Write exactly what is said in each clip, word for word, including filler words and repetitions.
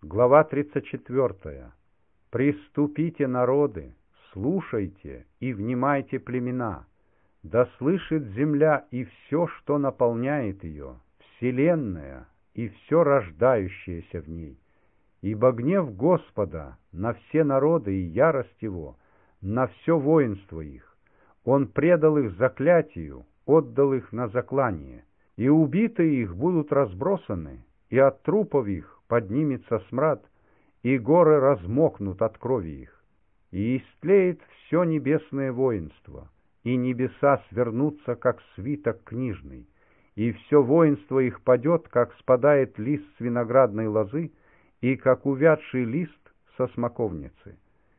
Глава тридцать четвёртая. «Приступите, народы, слушайте и внимайте, племена, да слышит земля и все, что наполняет ее, вселенная и все рождающееся в ней. Ибо гнев Господа на все народы и ярость Его на все воинство их. Он предал их заклятию, отдал их на заклание, и убитые их будут разбросаны, и от трупов их поднимется смрад, и горы размокнут от крови их. И истлеет все небесное воинство, и небеса свернутся, как свиток книжный, и все воинство их падет, как спадает лист с виноградной лозы, и как увядший лист со смоковницы.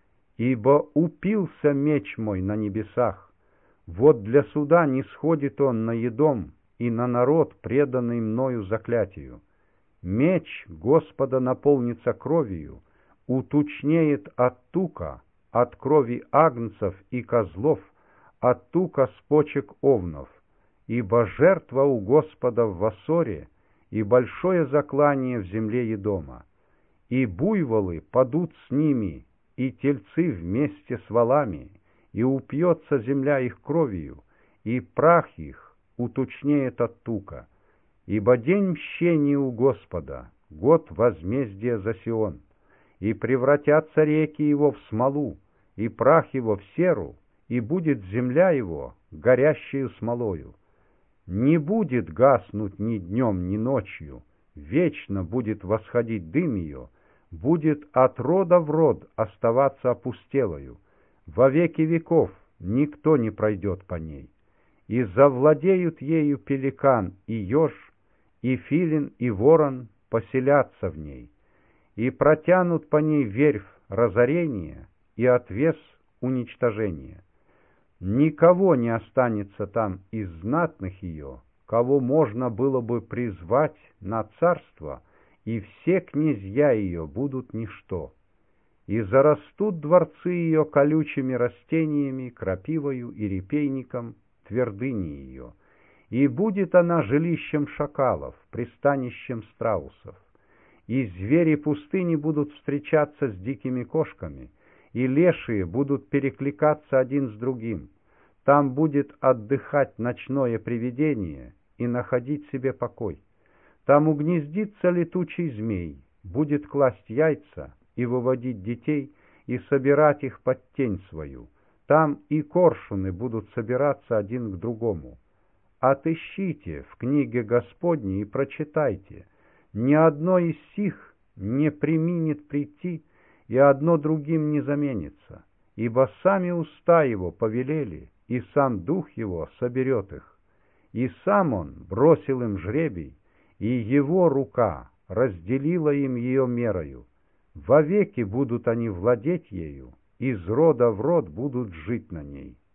Ибо упился меч мой на небесах, вот для суда не сходит он на едом и на народ, преданный мною заклятию. Меч Господа наполнится кровью, утучнеет от тука, от крови агнцев и козлов, от тука с почек овнов. Ибо жертва у Господа в Вассоре, и большое заклание в земле Едома. И буйволы падут с ними, и тельцы вместе с волами, и упьется земля их кровью, и прах их утучнеет от тука. Ибо день мщения у Господа, год возмездия за Сион, и превратятся реки его в смолу, и прах его в серу, и будет земля его горящею смолою. Не будет гаснуть ни днем, ни ночью, вечно будет восходить дым ее, будет от рода в род оставаться опустелою, во веки веков никто не пройдет по ней. И завладеют ею пеликан и еж, и филин и ворон поселятся в ней, и протянут по ней верфь разорения и отвес уничтожения. Никого не останется там из знатных ее, кого можно было бы призвать на царство, и все князья ее будут ничто. И зарастут дворцы ее колючими растениями, крапивою и репейником, твердыни ее. И будет она жилищем шакалов, пристанищем страусов. И звери пустыни будут встречаться с дикими кошками, и лешие будут перекликаться один с другим. Там будет отдыхать ночное привидение и находить себе покой. Там угнездится летучий змей, будет класть яйца и выводить детей, и собирать их под тень свою. Там и коршуны будут собираться один к другому. Отыщите в книге Господней и прочитайте. Ни одно из сих не преминет прийти, и одно другим не заменится, ибо сами уста его повелели, и сам дух его соберет их. И сам он бросил им жребий, и его рука разделила им ее мерою. Вовеки будут они владеть ею, из рода в род будут жить на ней.